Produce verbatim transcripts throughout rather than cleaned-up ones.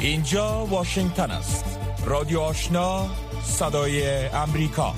اینجا واشنگتن است. رادیو آشنا، صدای امریکا.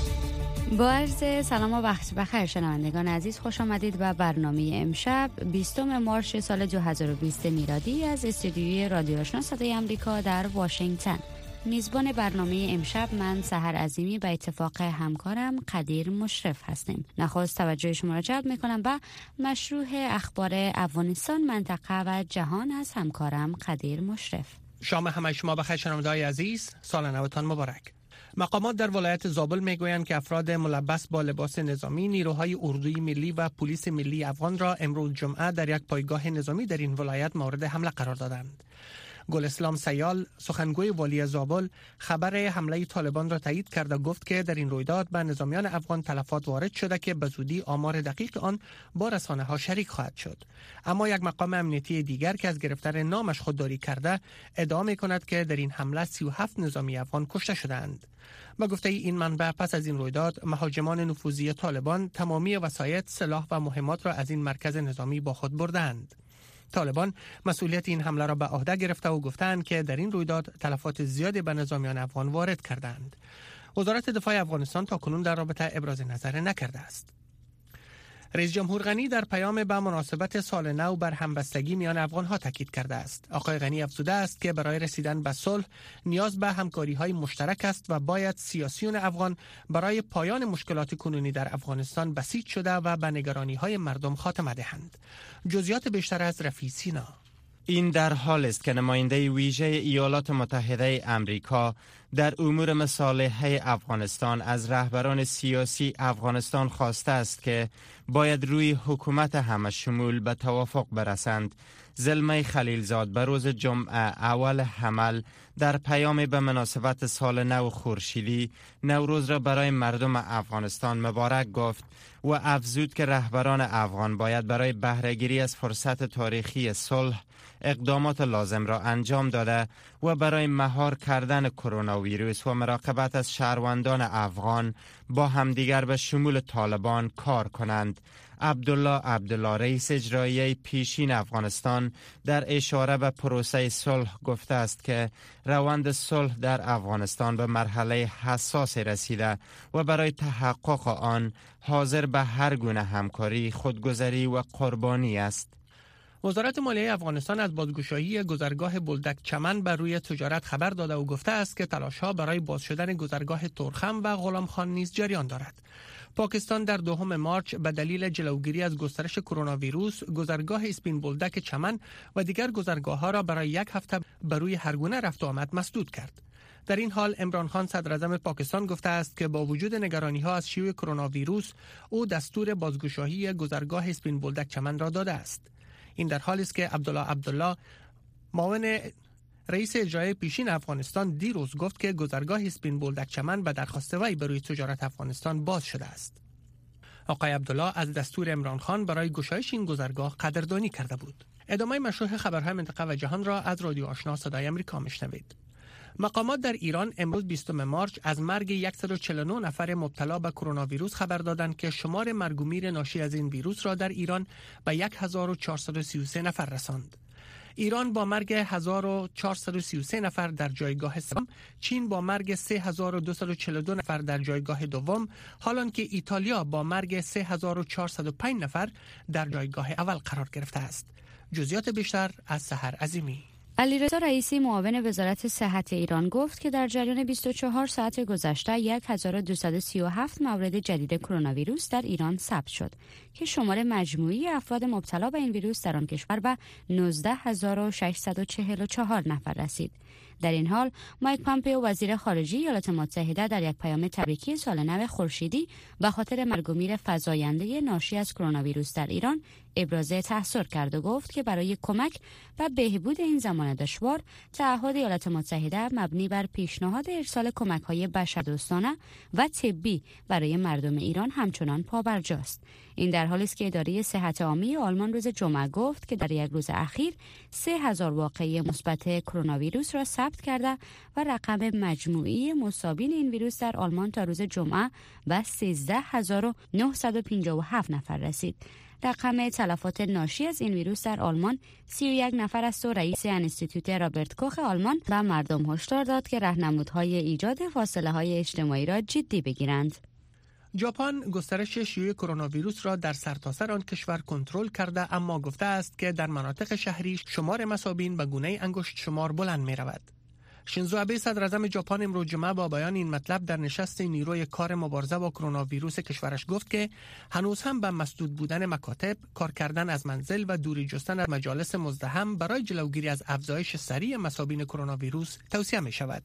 با عرض سلام و وقت بخیر شنوندگان عزیز، خوش آمدید به برنامه امشب بیستم مارس سال دو هزار و بیست میلادی از استودیوی رادیو آشنا صدای امریکا در واشنگتن. میزبان برنامه امشب من سحر عظیمی به اتفاق همکارم قدیر مشرف هستیم. نخست توجه شما را جلب میکنم به مشروع اخبار افغانستان، منطقه و جهان از همکارم قدیر مشرف. شام همه شما بخیر شنونده‌های عزیز، سال نوتان مبارک. مقامات در ولایت زابل میگویند که افراد ملبس با لباس نظامی نیروهای اردوی ملی و پلیس ملی افغان را امروز جمعه در یک پایگاه نظامی در این ولایت مورد حمله قرار دادند. گل اسلام سیال، سخنگوی والی زابل، خبر حمله طالبان را تایید کرد و گفت که در این رویداد به نظامیان افغان تلفات وارد شده که به زودی آمار دقیق آن با رسانه‌ها شریک خواهد شد. اما یک مقام امنیتی دیگر که از گرفتن نامش خودداری کرده ادعا می‌کند که در این حمله سی و هفت نظامی افغان کشته شدند. با گفته این منبع، پس از این رویداد مهاجمان نفوذی طالبان تمامی وسایط، سلاح و مهمات را از این مرکز نظامی با خود بردند. طالبان مسئولیت این حمله را به عهده گرفته و گفتند که در این رویداد تلفات زیادی به نظامیان افغان وارد کردند. وزارت دفاع افغانستان تاکنون در رابطه ابراز نظر نکرده است. رئیس جمهور غنی در پیام به مناسبت سال نو بر همبستگی میان افغان‌ها تاکید کرده است. آقای غنی افزوده است که برای رسیدن به صلح نیاز به همکاری‌های مشترک است و باید سیاسیون افغان برای پایان مشکلات کنونی در افغانستان بسیج شده و به نگرانی‌های مردم خاتمه دهند. جزئیات بیشتر از رفیع سینا. این در حال است که نماینده ویژه ایالات متحده امریکا در امور مصالحه افغانستان از رهبران سیاسی افغانستان خواسته است که باید روی حکومت همه شمول به توافق برسند. زلمه خلیلزاد به روز جمعه اول حمل در پیام به مناسبت سال نو خورشیدی نوروز را برای مردم افغانستان مبارک گفت و افزود که رهبران افغان باید برای بهره‌گیری از فرصت تاریخی صلح اقدامات لازم را انجام داده و برای مهار کردن کرونا ویروس و مراقبت از شهروندان افغان با همدیگر به شمول طالبان کار کنند. عبدالله عبدالله رئیس اجرایی پیشین افغانستان در اشاره به پروسه صلح گفته است که روند صلح در افغانستان به مرحله حساس رسیده و برای تحقق آن حاضر به هر گونه همکاری، خودگذری و قربانی است. وزارت مالیه افغانستان از بازگشایی گذرگاه بولدک چمن بر روی تجارت خبر داده و گفته است که تلاش‌ها برای باز شدن گذرگاه تورخم و غلام خان نیز جریان دارد. پاکستان در دوم مارچ به دلیل جلوگیری از گسترش کرونا ویروس گذرگاه اسپین بولدک چمن و دیگر گذرگاه‌ها را برای یک هفته بر روی هر گونه رفت و آمد مسدود کرد. در این حال عمران خان صدر اعظم پاکستان گفته است که با وجود نگرانی‌ها از شیوع کرونا ویروس او دستور بازگشایی گذرگاه اسپین بولدک چمن را داده است. این در حالی است که عبدالله عبدالله معاون رئیس اجرایی پیشین افغانستان دیروز گفت که گذرگاه اسپین بولدک چمن به درخواست وی بر روی تجارت افغانستان باز شده است. آقای عبدالله از دستور عمران خان برای گشایش این گذرگاه قدردانی کرده بود. ادامه مشروع خبرهای منطقه و جهان را از رادیو آشنا صدای امریکا میشنوید. مقامات در ایران امروز بیستم مارچ از مرگ صد و چهل و نه نفر مبتلا به کرونا ویروس خبر دادند که شمار مرگ و میر ناشی از این ویروس را در ایران به هزار و چهارصد و سی و سه نفر رساند. ایران با مرگ هزار و چهارصد و سی و سه نفر در جایگاه سوم، چین با مرگ سه هزار و دویست و چهل و دو نفر در جایگاه دوم، حالان که ایتالیا با مرگ سه هزار و چهارصد و پنج نفر در جایگاه اول قرار گرفته است. جزئیات بیشتر از سحر عظیمی. علیرضا رئیسی معاون وزارت صحت ایران گفت که در جریان بیست و چهار ساعت گذشته هزار و دویست و سی و هفت مورد جدید کرونا ویروس در ایران ثبت شد که شمار مجموعی افراد مبتلا به این ویروس در آن کشور به نوزده هزار و ششصد و چهل و چهار نفر رسید. در این حال مایک پامپئو وزیر خارجه ایالات متحده در یک پیام تبریکی سال نو خورشیدی به خاطر مرگ و میر فزاینده ناشی از کرونا ویروس در ایران ابراز تأثیر کرد و گفت که برای کمک و بهبود این زمان دشوار تعهد ایالات متحده مبنی بر پیشنهاد ارسال کمک‌های بشردوستانه و طبی برای مردم ایران همچنان پابرجاست. این در حالی است که اداره صحت عامه آلمان روز جمعه گفت که در یک روز اخیر سه هزار واقعه مثبت کرونا ویروس را ثبت کرده و رقم مجموعی مصابین این ویروس در آلمان تا روز جمعه به سیزده هزار و نهصد و پنجاه و هفت نفر رسید. رقم تلفات ناشی از این ویروس در آلمان سی و یک نفر است و رئیس انستیتوت رابرت کوخ آلمان به مردم هشدار داد که راهنمودهای ایجاد فاصله‌های اجتماعی را جدی بگیرند. ژاپن گسترش شیوع کرونا ویروس را در سرتاسر آن کشور کنترل کرده، اما گفته است که در مناطق شهری شمار مصابین به گونه انگشت شمار بلند می رود. شینزو آبه صدر اعظم ژاپن امروز جمعه با بیان این مطلب در نشست نیروی کار مبارزه با کرونا ویروس کشورش گفت که هنوز هم به مسدود بودن مکاتب، کار کردن از منزل و دوری جستن از مجالس مزدحم برای جلوگیری از افزایش سریع مصابین کرونا ویروس توصیه می شود.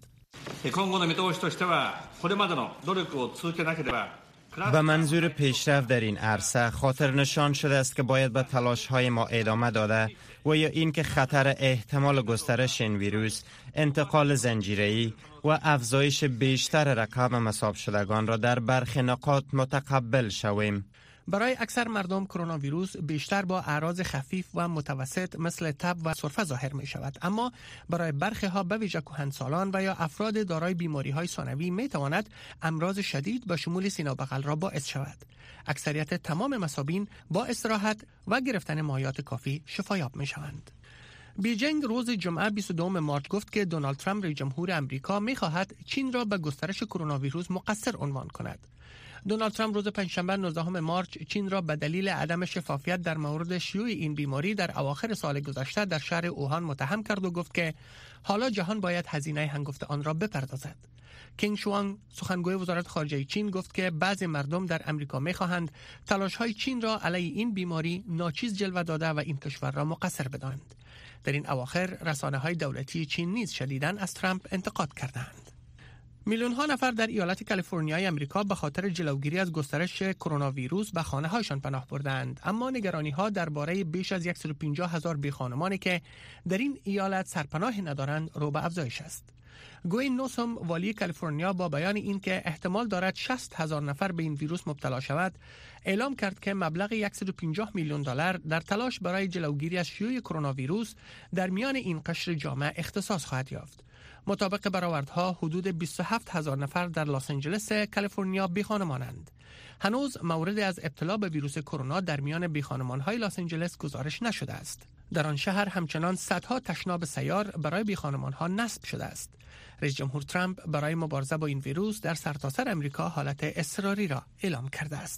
به منظور پیشرفت در این عرصه خاطر نشان شده است که باید به تلاش‌های ما ادامه داده و یا این که خطر احتمال گسترش این ویروس، انتقال زنجیره‌ای و افزایش بیشتر رقم مصاب شدگان را در برخی نقاط متقبل شویم. برای اکثر مردم کرونا ویروس بیشتر با اعراض خفیف و متوسط مثل تب و سرفه ظاهر می شود، اما برای برخی ها به ویژه کهنسالان و یا افراد دارای بیماری های ثانوی می تواند امراض شدید به شمول سینه و بغل را باعث شود. اکثریت تمام مصابین با استراحت و گرفتن مایعات کافی شفایاب می شوند. بیجینگ روز جمعه بیست و دوم مارچ گفت که دونالد ترامپ رئیس جمهور آمریکا می خواهد چین را به گسترش کرونا ویروس مقصر عنوان کند. دونالد ترامپ روز پنجشنبه نوزدهم مارچ چین را به دلیل عدم شفافیت در مورد شیوع این بیماری در اواخر سال گذشته در شهر اوهان متهم کرد و گفت که حالا جهان باید هزینه هنگفت آن را بپردازد. کینگ شوانگ سخنگوی وزارت خارجه چین گفت که بعضی مردم در امریکا می‌خواهند تلاش‌های چین را علیه این بیماری ناچیز جلوه داده و این کشور را مقصر بدانند. در این اواخر رسانه‌های دولتی چین نیز شدیداً از ترامپ انتقاد کردند. میلیون‌ها نفر در ایالت کالیفرنیای آمریکا به خاطر جلوگیری از گسترش کرونا ویروس به خانه‌هایشان پناه بردند، اما نگرانی‌ها درباره بیش از صد و پنجاه هزار بیخانمانی که در این ایالت سرپناهی ندارند رو به افزایش است. گوین نوسم والی کالیفرنیا با بیان این که احتمال دارد شصت هزار نفر به این ویروس مبتلا شود، اعلام کرد که مبلغ صد و پنجاه میلیون دلار در تلاش برای جلوگیری از شیوع کرونا ویروس در میان این قشر جامعه اختصاص خواهد یافت. مطابق برآوردها حدود بیست و هفت هزار نفر در لس آنجلس کالیفرنیا بیخانمانند. هنوز موردی از ابتلا به ویروس کرونا در میان بیخانمان‌های لس آنجلس گزارش نشده است. در آن شهر همچنان صدها تشناب سیار برای بیخانمان‌ها نصب شده است. رئیس جمهور ترامپ برای مبارزه با این ویروس در سرتاسر امریکا حالت اضطراری را اعلام کرده است.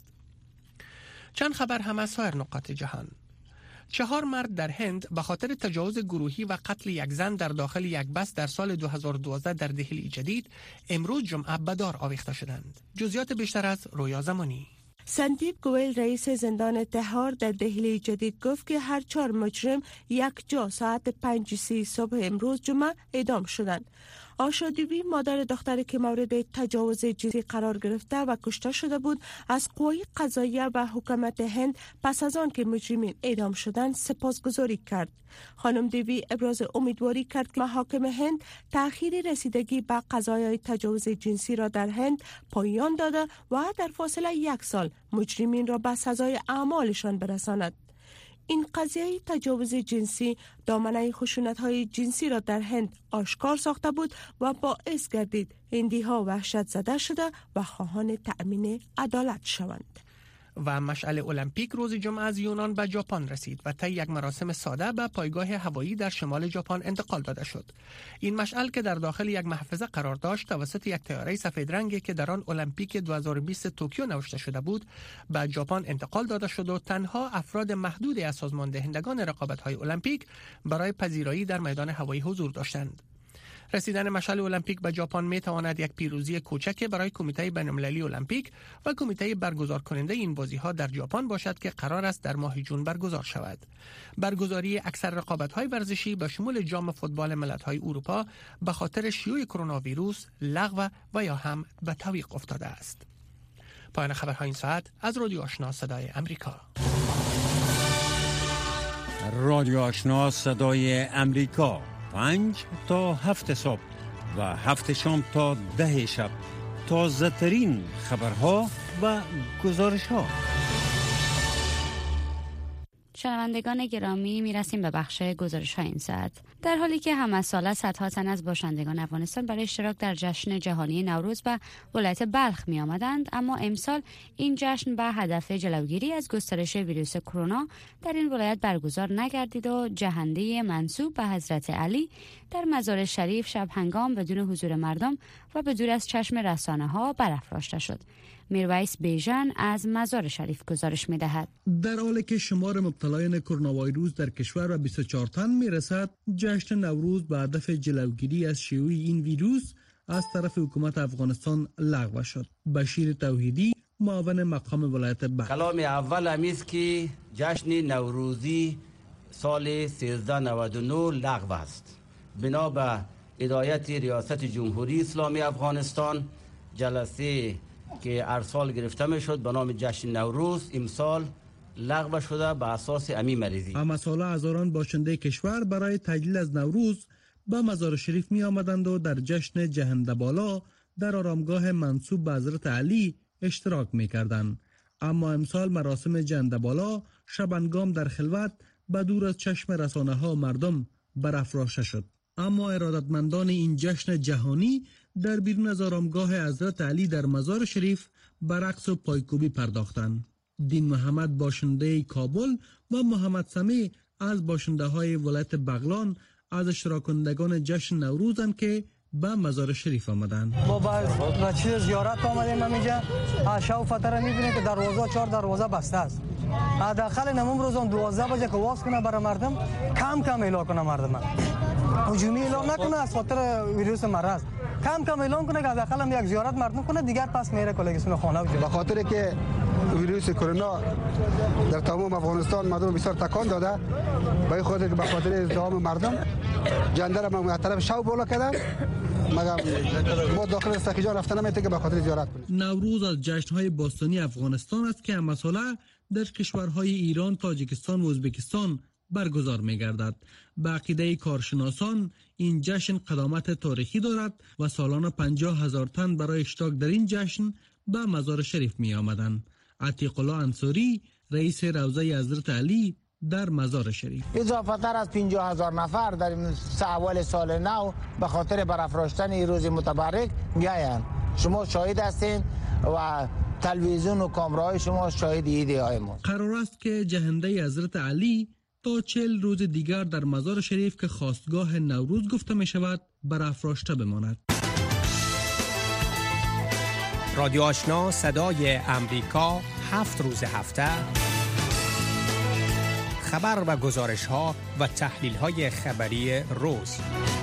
چند خبر هم از سایر نقاط جهان. چهار مرد در هند به خاطر تجاوز گروهی و قتل یک زن در داخل یک بس در سال دو هزار و دوازده در دهلی جدید امروز جمعه به دار آویخته شدند. جزئیات بیشتر از رویا زمانی. سندیپ گوئل رئیس زندان تهار در دهلی جدید گفت که هر چهار مجرم یک جا ساعت پنج سی صبح امروز جمعه اعدام شدند. آشا دیوی مادر دختری که مورد تجاوز جنسی قرار گرفته و کشته شده بود از قوای قضاییه و حکومت هند پس از آن که مجرمین اعدام شدند سپاسگزاری کرد. خانم دیوی ابراز امیدواری کرد که محاکم هند تأخیر رسیدگی به قضایای تجاوز جنسی را در هند پایان داده و در فاصله یک سال مجرمین را به سزای اعمالشان برساند. این قضیه تجاوز جنسی دامنه خشونت‌های جنسی را در هند آشکار ساخته بود و باعث گردید هندی‌ها وحشت زده شده و خواهان تأمین عدالت شوند. و مشعل المپیک روز جمعه از یونان به ژاپن رسید و طی یک مراسم ساده به پایگاه هوایی در شمال ژاپن انتقال داده شد. این مشعل که در داخل یک محفظه قرار داشت توسط یک طیاره سفید رنگی که در آن المپیک دو هزار و بیست توکیو نوشته شده بود به ژاپن انتقال داده شد و تنها افراد محدودی از سازمان دهندگان رقابت‌های المپیک برای پذیرایی در میدان هوایی حضور داشتند. رسیدن مشعل المپیک به ژاپن می تواند یک پیروزی کوچک برای کمیته بین‌المللی المپیک و کمیته برگزار کننده این بازی‌ها در ژاپن باشد که قرار است در ماه جون برگزار شود. برگزاری اکثر رقابت‌های ورزشی به شمول جام فوتبال ملت‌های اروپا به خاطر شیوع کرونا ویروس لغو و یا هم به تعویق افتاده است. پایان خبرهای این ساعت از رادیو آشنا صدای امریکا. رادیو آشنا صدای امریکا، پنج تا هفت صبح و هفت شام تا ده شب، تازه ترین خبرها و گزارش ها. شنوندگان گرامی، میرسیم به بخش گزارش های این ساعت. در حالی که هم از سال صدها تن از باشندگان افغانستان برای اشتراک در جشن جهانی نوروز به ولایت بلخ می آمدند، اما امسال این جشن به هدف جلوگیری از گسترش ویروس کرونا در این ولایت برگزار نگردید و جهنده منسوب به حضرت علی در مزار شریف شب هنگام بدون حضور مردم و به دور از چشم رسانه ها برافراشته شد. میرویس بیژن از مزار شریف گزارش می دهد. در حالی که شمار مبتلایان کرونا ویروس در کشور به بیست و چهار تن می رسد، جشن نوروز به هدف جلوگیری از شیوع این ویروس از طرف حکومت افغانستان لغو شد. بشیر توحیدی، معاون مقام ولایت بلخ: کلام اول همیست که جشن نوروزی سال سیزده نود و نه لغو است. بنا به هدایت ریاست جمهوری اسلامی افغانستان، جلسه که ارسال گرفته می شد به نام جشن نوروز امسال لغو شده به اساس امی مریضی. اما سال هزاران باشنده کشور برای تجلیل از نوروز به مزار شریف می آمدند و در جشن جهنده بالا در آرامگاه منسوب به حضرت علی اشتراک می کردند. اما امسال مراسم جهنده بالا شبانگام در خلوت به دور از چشم رسانه ها و مردم برافراشته شد. اما ارادتمندان این جشن جهانی در بیرون از آرامگاه حضرت علی در مزار شریف به رقص و پایکوبی پرداختند. دین محمد باشنده کابل و محمد سمیع از باشنده های ولایت بغلان از اشتراک کنندگان جشن نوروزند که به مزار شریف آمدند. ما با چیز زیارت آمدیم اینجا. شب فتره میبینیم که دروازه چهار دروازه بسته است. حداقل نموم روزان دوازده بجه که واس کنه برای مردم، کم کم اعلام کنه مردم. هجومی اعلام نکنه از خاطر ویروس مرض. کم کم اعلام کنه که حداقل هم یک زیارت مردم کنه، دیگر پس میره کلگسون خانه و به خاطر که ویروس کرونا در تمام افغانستان مردم بسیار تکان داده، به خاطر که به خاطر ازدحام مردم جنده را من طرف شو بالا کردم، مگر ما داخل استخیجا رفتن نمیته که به خاطر زیارت کنیم. نوروز از جشن‌های باستانی افغانستان است که مسئله در کشورهای ایران، تاجیکستان و ازبکستان برگزار می‌گردد. به عقیده کارشناسان این جشن قدامت تاریخی دارد و سالانه پنجاه هزار تن برای اشتراک در این جشن به مزار شریف می آمدند. عتیق الله انصاری، رئیس روضه حضرت علی در مزار شریف: اضافه تر از پنجاه هزار نفر در اول سال نو به خاطر برافراشتن این روز متبرک میآیند. شما شاهد هستین و تلویزیون و کامراهای شما شاهد ایده های ما. قرار است که جهنده حضرت علی تا چهل روز دیگر در مزار شریف که خواستگاه نوروز گفته می شود برافراشته بماند. رادیو آشنا صدای امریکا، هفت روز هفته خبر و گزارش ها و تحلیل های خبری روز.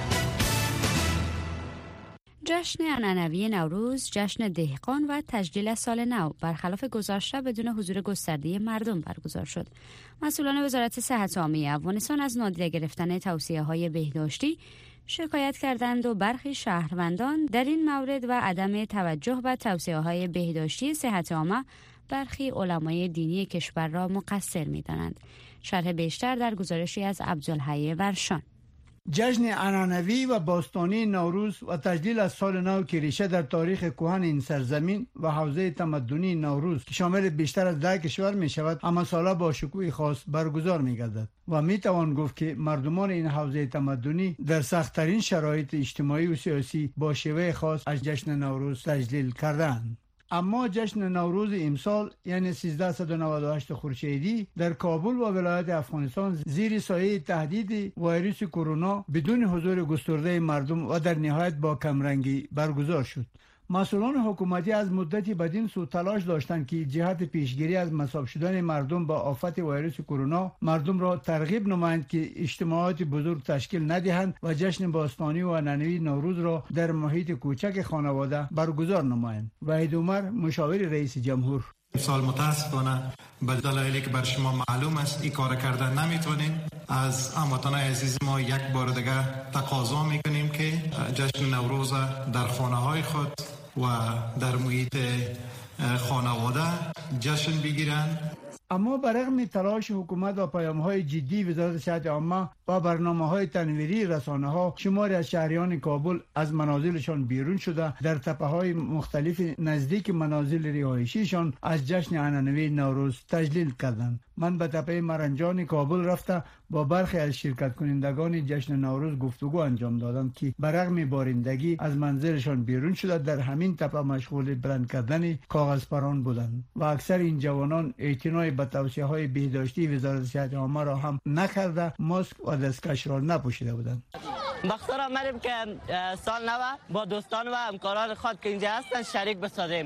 جشن عنعنوی نوروز، جشن دهقان و تجلیل سال نو برخلاف گذشته بدون حضور گسترده مردم برگزار شد. مسئولان وزارت صحت عامه افغانستان از نادیده گرفتن توصیه‌های بهداشتی شکایت کردند و برخی شهروندان در این مورد و عدم توجه به توصیه‌های بهداشتی صحت عامه برخی علمای دینی کشور را مقصر می‌دانند. شرح بیشتر در گزارشی از عبدالحی ورشان. جشن عنعنوی و باستانی نوروز و تجلیل از سال نو که ریشه در تاریخ کهن این سرزمین و حوزه تمدنی نوروز که شامل بیشتر از ده کشور می شود، اما سالا با شکوه خاص برگزار می گردد و می توان گفت که مردمان این حوزه تمدنی در سخت‌ترین شرایط اجتماعی و سیاسی با شیوه خاص از جشن نوروز تجلیل کردند. اما جشن نوروز امسال یعنی سیزده و نود و هشت خورشیدی در کابل و ولایت افغانستان زیر سایه تهدید ویروس کرونا بدون حضور گسترده مردم و در نهایت با کمرنگی برگزار شد. مسئولان حکومتی از مدتی بدین سو تلاش داشتند که جهت پیشگیری از مصاب شدن مردم با آفت ویروس کرونا مردم را ترغیب نمایند که اجتماعات بزرگ تشکیل ندهند و جشن باستانی و عنعنوی نوروز را در محیط کوچک خانواده برگزار نمایند. وحید عمر، مشاور رئیس جمهور: سال متاسفانه به دلایلی که بر شما معلوم است این کار کردن نمیتونیم. از هموطنان عزیز ما یک بار دیگه تقاضا میکنیم که جشن نوروز در خانه های خود و در محیط خانواده جشن بگیرند. اما برغم تلاش حکومت و پیام‌های جدی وزارت صحت عامه و برنامه‌های تنویری رسانه‌ها، شماری از شهریان کابل از منازلشان بیرون شده در تپه‌های مختلف نزدیک منازل رهایشیشان از جشن عنعنوی نوروز تجلیل کردند. من به تپه مرنجان کابل رفته با برخی از شرکت کنندگان جشن نوروز گفتگو انجام دادم که برغم بارندگی از منزلشان بیرون شده در همین تپه مشغول بلند کردن کاغذ پران بودند و اکثر این جوانان اعتنای به توصیه های بهداشتی وزارت صحت عامه را هم نکرده، ماسک و دستکش را نپوشیده بودند. بخاطر آمدیم که سال نو با دوستان و همکاران خود که اینجا هستن شریک بسازیم.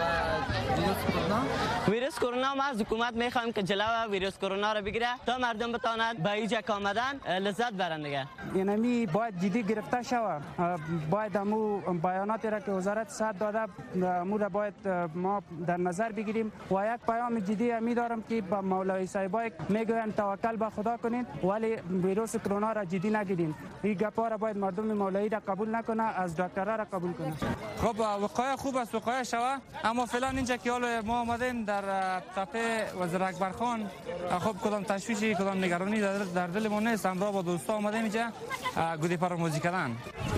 ویروس کرونا ما از حکومت میخوایم که جلو ویروس کرونا را بگیره تا مردم بتوانند به اینجا آمدن لذت برند دیگه. یعنی باید جدی گرفته شود. باید امو بیاناتی را که وزارت صحت داده امو را باید ما در نظر بگیریم و یک پیام جدی می دارم که با مولوی صاحبای میگویند توکل به خدا کنید ولی ویروس کرونا را جدی نگیرید. این گپا را باید مردم مولوی را قبول نکنه، از دکترها را قبول کنه. خب وقایع خوب است، وقایع شوه، اما فعلا اینجا که حالا ما آمدیم در تپه وزیر اکبر خان، خب کدام تشویشی کدام نگرانی در, در دل ما نیست. همراه با دوستا آمدیم اینجا گودی پراموزی کردن.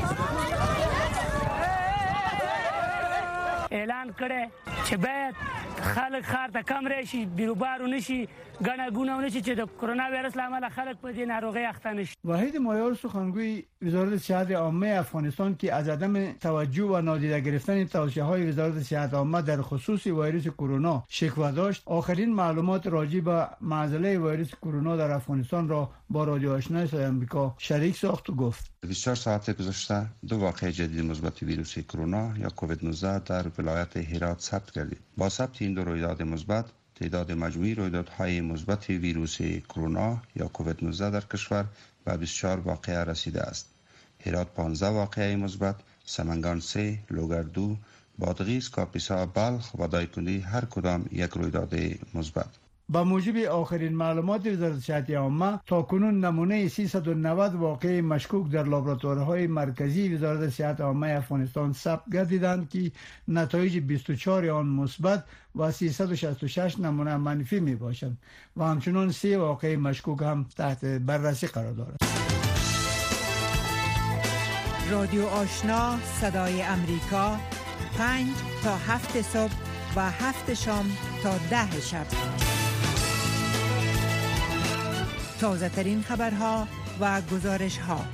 اعلان کړي چې باید خلک ښار ته کم راشي، بیروبار ونشي، ګڼه ګونه ونشي چې د کرونا ویروس له امله خلک په دې ناروغۍ اخته نشي. واحد مایار سخنگوی وزارت صحت عامه افغانستان که از عدم توجه و نادیده گرفتن توصیه‌های وزارت صحت عامه در خصوص ویروس کرونا شکوه داشت، آخرین معلومات راجع به معضله ویروس کرونا در افغانستان را با رادیو آشنا صدای آمریکا شریک ساخت و گفت: بیست و چهار ساعت گذشته دو واقعه جدید مثبت ویروس کرونا یا کووید نوزده در ولایت هرات ثبت گردید. با ثبت این دو رویداد مثبت، تعداد مجموعی رویدادهای مثبت ویروس کرونا یا کووید نوزده در کشور به بیست و چهار واقعه رسیده است. هرات پانزده واقعه مثبت، سمنگان سه، لوگر دو، بادغیس، کاپیسا، بلخ و دایکنی هر کدام یک رویداد مثبت. با موجب آخرین معلومات وزارت صحت عامه تاکنون نمونه سیصد و نود واقعه مشکوک در لابراتوارهای مرکزی وزارت صحت عامه افغانستان ثبت گردیدند که نتایج بیست و چهار آن مثبت و سیصد و شصت و شش نمونه منفی می باشند و همچنان سه واقعه مشکوک هم تحت بررسی قرار دارد. رادیو آشنا صدای امریکا، پنج تا هفت صبح و هفت شام تا ده شب. تازه ترین خبرها و گزارش ها.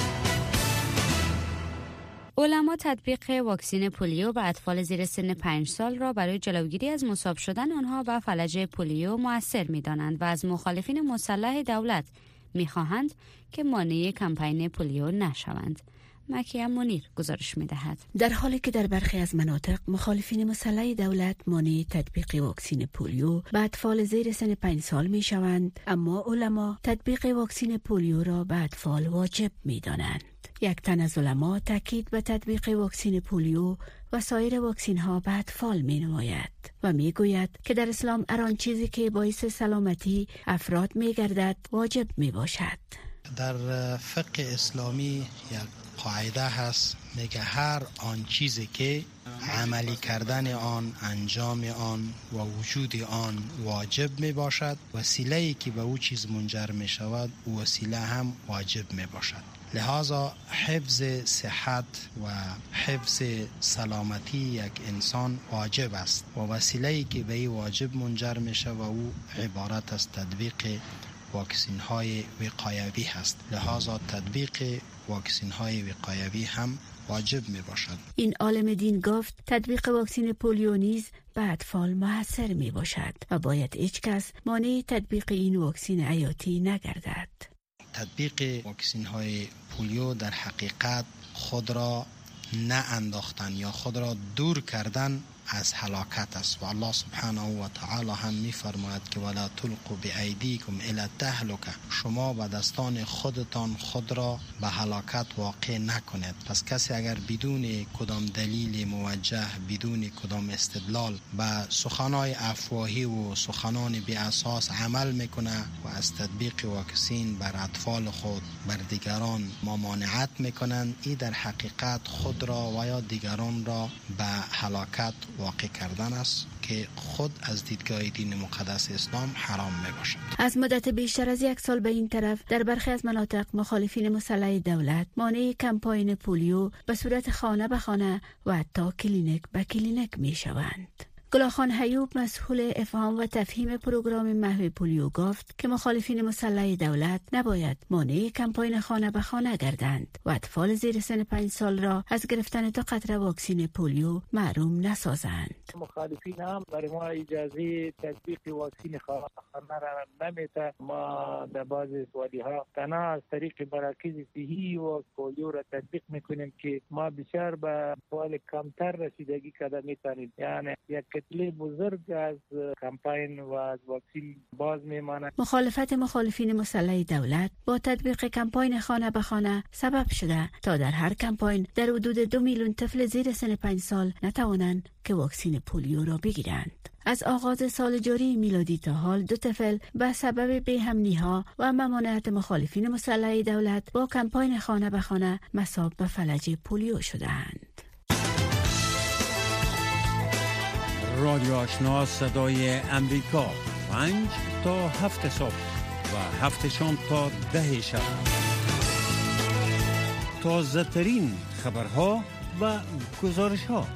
علما تطبیق واکسن پولیو به اطفال زیر سن پنج سال را برای جلوگیری از مصاب شدن آنها به فلج پولیو مؤثر می‌دانند و از مخالفین مسلح دولت می‌خواهند که مانع کمپین پولیو نشوند. مکیه منیر گزارش می‌دهد. در حالی که در برخی از مناطق مخالفین مسلح دولت مانع تطبیق واکسن پولیو به اطفال زیر سن پنج سال می‌شوند، اما علما تطبیق واکسن پولیو را به اطفال واجب می‌دانند. یک تن از علما تاکید به تطبیق واکسن پولیو و سایر واکسن ها به اطفال می نماید و می گوید که در اسلام هر آن چیزی که باعث سلامتی افراد می گردد واجب می باشد. در فقه اسلامی یک قاعده هست، میگه هر آن چیزی که عملی کردن آن، انجام آن و وجود آن واجب می باشد، وسیله‌ای که به او چیز منجر می شود او وسیله هم واجب می باشد. لہذا حفظ صحت و حفظ سلامتی یک انسان واجب است و وسیله‌ای که به این واجب منجر می شود او عبارت از تطبیق واکسین های وقایوی هست. لہذا تطبیق واکسین های وقایوی هم واجب می باشد. این عالم دین گفت تطبیق واکسن پولیو نیز به اطفال موثر می باشد و باید هیچ کس مانع تطبیق این واکسن حیاتی نگردد. تطبیق واکسین های پولیو در حقیقت خود را نه انداختن یا خود را دور کردن از هلاکت است و الله سبحانه و تعالی هم می فرماید که ولا تلقوا بایدیکم الی التهلکه، شما با دستان خودتان خود را به هلاکت واقع نکنید. پس کسی اگر بدون کدام دلیل موجه، بدون کدام استدلال به سخنان افواهی و سخنان بی اساس عمل میکنه و از تطبیق واکسین بر اطفال خود بر دیگران ممانعت میکنند، این در حقیقت خود را و یا دیگران را به هلاکت واقع کردن است که خود از دیدگاه دین مقدس اسلام حرام می باشد. از مدت بیشتر از یک سال به این طرف در برخی از مناطق مخالفین مسلح دولت مانع کمپاین پولیو به صورت خانه به خانه و حتی کلینیک به کلینیک می شوند. گلاخان حیوب مسئول افهام و تفهیم پروگرام محو پولیو گفت که مخالفین مسلح دولت نباید مانع کمپاین خانه به خانه گردند و اطفال زیر سن پنج سال را از گرفتن دو قطره واکسین پولیو محروم نسازند. مخالفین هم برای ما اجازه تطبیق واکسین خانه را نمیده. ما در بعض وادی ها تنها از طریق مراکز صحی و پولیو را تطبیق میکنیم که ما بسیار به اطفال کمتر رسیدگی کرده میتونیم. یعنی یک کتله بزرگ از کمپاین و از واکسین باز میماند. مخالفت مخالفین مسلح دولت با تطبیق کمپاین خانه به خانه سبب شده تا در هر کمپاین در حدود دو میلیون طفل زیر سن پنج سال نتوانند که واکسین پولیو را بگیرند. از آغاز سال جاری میلادی تا حال دو طفل به سبب بی‌امنی‌ها و ممانعت مخالفین مسلح دولت با کمپاین خانه به خانه مصاب به فلج پولیو شدند. رادیو آشنا صدای امریکا پنج تا هفت صبح و هفت شام تا ده شب. تازه ترین خبرها و گزارش ها.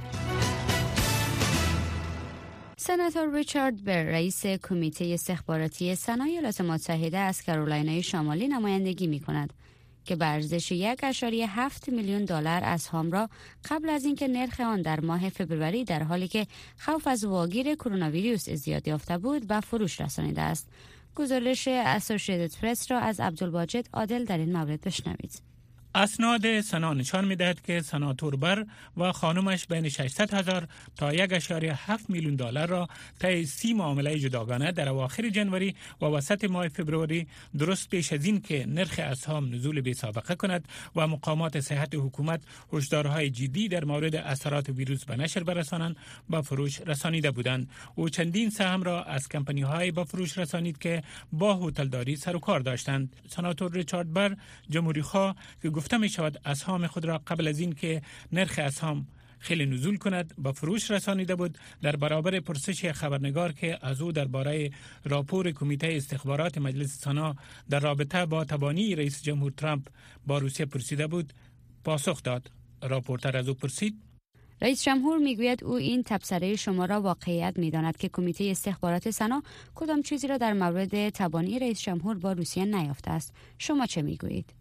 سناتور ریچارد بر رئیس کمیته استخباراتی سنا ایالات متحده از کارولینای شمالی نمایندگی می کند که به ارزش یک ممیز هفت میلیون دلار اسهام را قبل از اینکه نرخ آن در ماه فوریه در حالی که خوف از واگیر کرونا ویروس ازدیاد یافته بود به فروش رسانیده است. گزارش اسوسییتد پرس را از عبدالواجد عادل در این مورد بشنوید. اسناد سنا نشان می‌دهد که سناتور بر و خانمش بین ششصد هزار تا یک ممیز هفت میلیون دلار را طی سی معامله جداگانه در اواخر جنوری و وسط ماه فوریه درست پیش از این که نرخ اسهام نزول بی سابقه کند و مقامات صحت حکومت هشدارهای جدی در مورد اثرات ویروس به نشر برسانند به فروش رسانیده بودند. او چندین سهم را از کمپانی‌های به فروش رسانید که با هتلداری سر و کار داشتند. سناتور ریچارد بر جمهوری‌خواه که گفته می شود اسهام خود را قبل از این که نرخ اسهام خیلی نزول کند به فروش رسانیده بود، در برابر پرسش خبرنگار که از او درباره راپور کمیته استخبارات مجلس سنا در رابطه با تبانی رئیس جمهور ترامپ با روسیه پرسیده بود پاسخ داد. راپورتر از او پرسید: رئیس جمهور میگوید او این تبصره شما را واقعیت میداند که کمیته استخبارات سنا کدام چیزی را در مورد تبانی رئیس جمهور با روسیه نیافته است. شما چه میگویید؟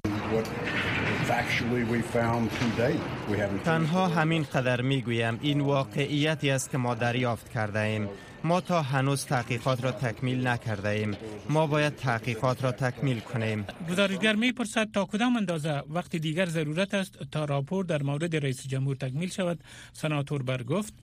تنها همین قدر میگویم، این واقعیتی است که ما دریافت کرده ایم. ما تا هنوز تحقیقات را تکمیل نکرده ایم. ما باید تحقیقات را تکمیل کنیم. گزارشگر میپرسد تا کدام اندازه وقت دیگر ضرورت است تا راپور در مورد رئیس جمهور تکمیل شود. سناتور بر گفت: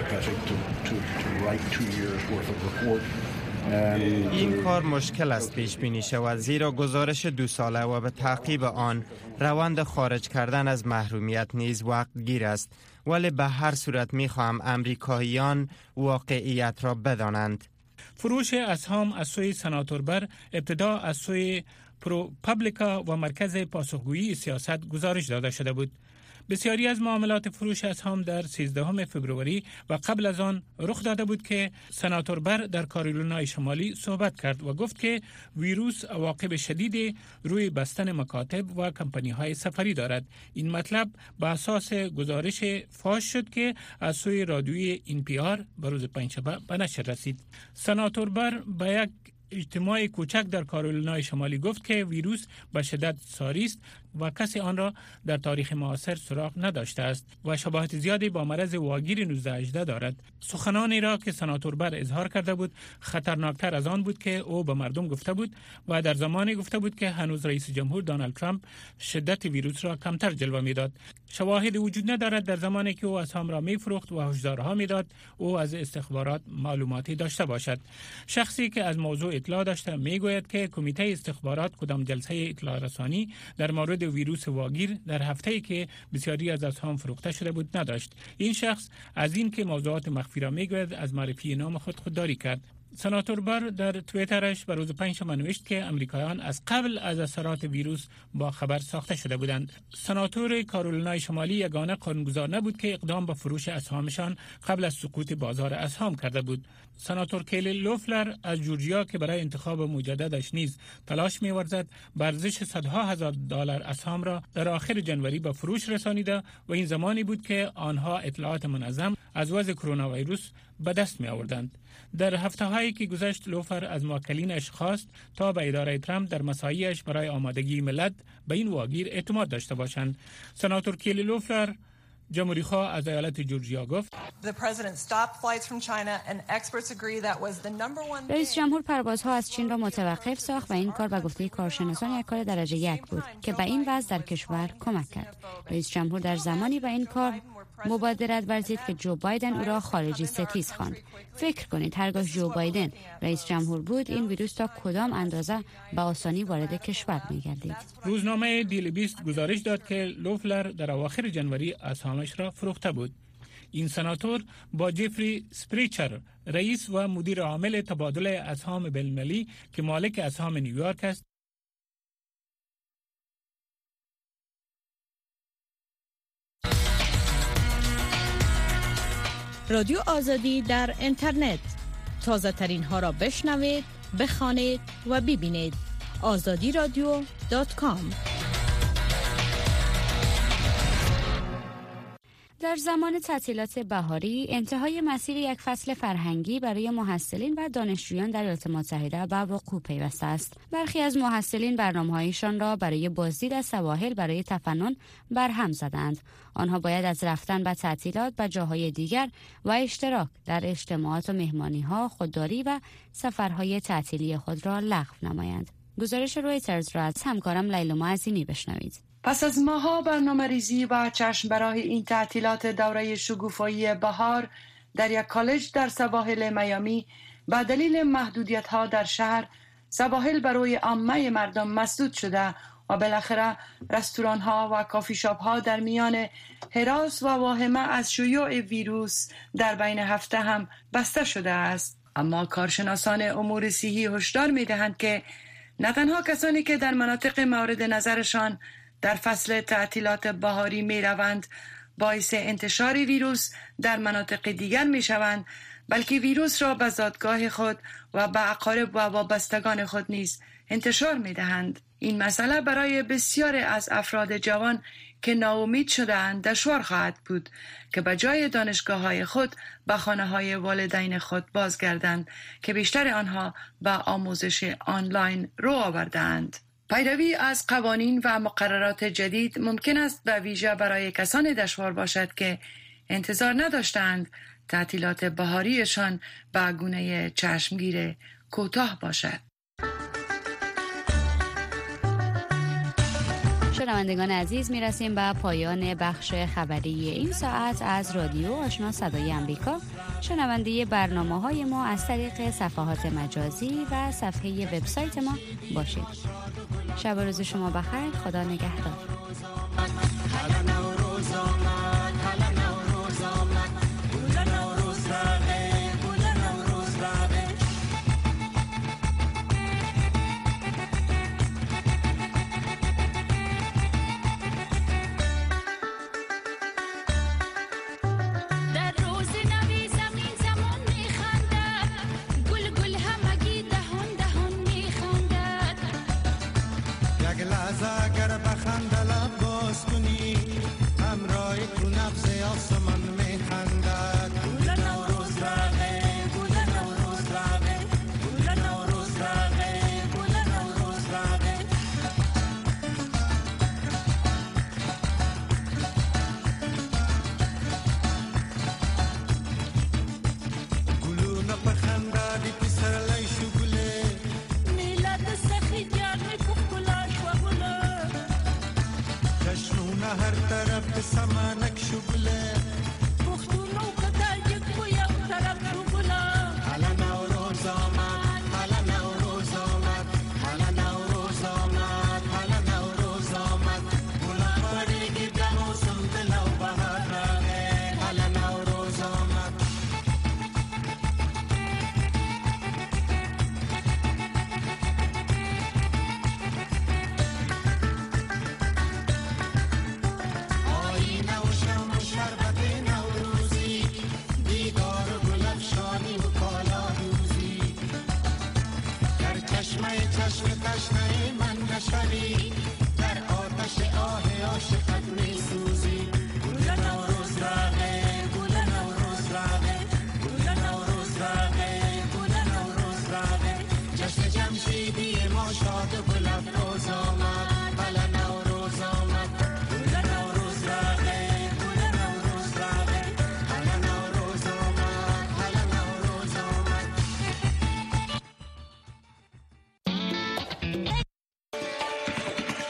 این کار مشکل است پیش بینی شود، زیرا گزارش دو ساله و به تعقیب آن روند خارج کردن از محرومیت نیز وقت گیر است. ولی به هر صورت می خواهم امریکاییان واقعیت را بدانند. فروش اسهام از سوی سناتور بر ابتدا از سوی پرو پابلیکا و مرکز پاسخگویی سیاست گزارش داده شده بود. بسیاری از معاملات فروش اسهام در سیزدهم فوریه و قبل از آن رخ داده بود که سناتور بر در کارولینای شمالی صحبت کرد و گفت که ویروس عواقب شدید روی بستن مکاتب و کمپانی‌های سفری دارد. این مطلب به اساس گزارش فاش شد که از سوی رادیوی این پی آر به روز پنجشنبه به نشر رسید. سناتور بر به یک اجتماع کوچک در کارولینای شمالی گفت که ویروس به شدت ساری است و کسی آن را در تاریخ معاصر سراغ نداشته است و شباهت زیادی با مرض واگیر نوزده هجده دارد. سخنانی را که سناتور بر اظهار کرده بود خطرناکتر از آن بود که او به مردم گفته بود و در زمانی گفته بود که هنوز رئیس جمهور دونالد ترامپ شدت ویروس را کمتر جلوه میداد. شواهد وجود ندارد در زمانی که او اسهام را میفروخت و هشدارها میداد او از استخبارات معلوماتی داشته باشد. شخصی که از موضوع اطلاع داشته میگوید که کمیته استخبارات کدام جلسه اطلاع رسانی در مورد ویروس واگیر در هفته‌ای که بسیاری از اسهام فروخته شده بود نداشت. این شخص از این که موضوعات مخفی را میگوید از معرفی نام خود خودداری کرد. سناتور بر در توییترش بر روز پنجشنبه نوشت که امریکایان از قبل از اثرات ویروس با خبر ساخته شده بودند. سناتور کارولینای شمالی یگانه قانونگذار نبود که اقدام به فروش اسهامشان قبل از سقوط بازار اسهام کرده بود. سناتور کیلی لوفلر از جورجیا که برای انتخاب مجددش نیز تلاش می‌ورزد، به ارزش صدها هزار دلار اسهام را در آخر جنوری به فروش رسانیده و این زمانی بود که آنها اطلاعات منظم از وضع کرونا ویروس به دست می آوردند. در هفته هایی که گذشت لوفلر از موکلینش خواست تا به اداره ترامپ در مساعیش برای آمادگی ملت به این واگیر اعتماد داشته باشند. سناتور کیلی لوفلر جمهوری خواه از ایالت جورجیا گفت رئیس جمهور پروازها از چین را متوقف ساخت و این کار به گفته کارشناسان یک کار درجه یک بود که به این وضع در کشور کمک کرد. رئیس جمهور در زمانی به این کار مبادرت ورزید که جو بایدن او را خارجی ستیز خواند. فکر کنید هرگاه جو بایدن رئیس جمهور بود این ویروس تا کدام اندازه به آسانی وارد کشور می‌گردید. روزنامه دیلی بیست گزارش داد که لوفلر در اواخر جنوری اسهامش را فروخته بود. این سناتور با جفری سپریچر رئیس و مدیر عامل تبادل اسهام بین‌المللی که مالک اسهام نیویورک است رادیو آزادی در اینترنت تازه ترین ها را بشنوید، بخوانید و ببینید. آزادی رادیو دات کام. در زمان تعطیلات بهاری انتهای مسیر یک فصل فرهنگی برای محصلین و دانشجویان در ایالات متحده به وقوع پیوسته است. برخی از محصلین برنامه‌هایشان را برای بازدید از سواحل برای تفنن برهم زدند. آنها باید از رفتن به تعطیلات به جاهای دیگر و اشتراک در اجتماعات و مهمانی‌ها، خودداری و سفرهای تعطیلی خود را لغو نمایند. گزارش رویترز را از همکارم لیلا عظیمی بشنوید. پس از ماها برنامه ریزی و چشم برای این تعطیلات دوره شکوفایی بهار در یک کالج در سواحل میامی به دلیل محدودیت ها در شهر، سواحل برای عامه مردم مسدود شده و بالاخره رستوران ها و کافی شاپ ها در میان هراس و واهمه از شیوع ویروس در بین هفته هم بسته شده است. اما کارشناسان امور صحی هشدار می دهند که نه تنها کسانی که در مناطق مورد نظرشان در فصل تعطیلات بهاری می روند باعث انتشار ویروس در مناطق دیگر می شوند، بلکه ویروس را به زادگاه خود و به اقارب و وابستگان خود نیز انتشار می دهند. این مسئله برای بسیاری از افراد جوان که ناامید شده‌اند دشوار خواهد بود که به جای دانشگاه‌های خود به خانه‌های والدین خود بازگردند که بیشتر آنها به آموزش آنلاین رو آورده‌اند. پیروی از قوانین و مقررات جدید ممکن است به ویژه برای کسانی دشوار باشد که انتظار نداشتند تعطیلات بهاریشان به گونه چشمگیر کوتاه باشد. شنوندگان عزیز، میرسیم به پایان بخش خبری این ساعت از رادیو آشنا صدای امریکا. شنونده برنامه های ما از طریق صفحات مجازی و صفحه وبسایت ما باشید. شب و روز شما بخیر. خدا نگهدار. چشم چشم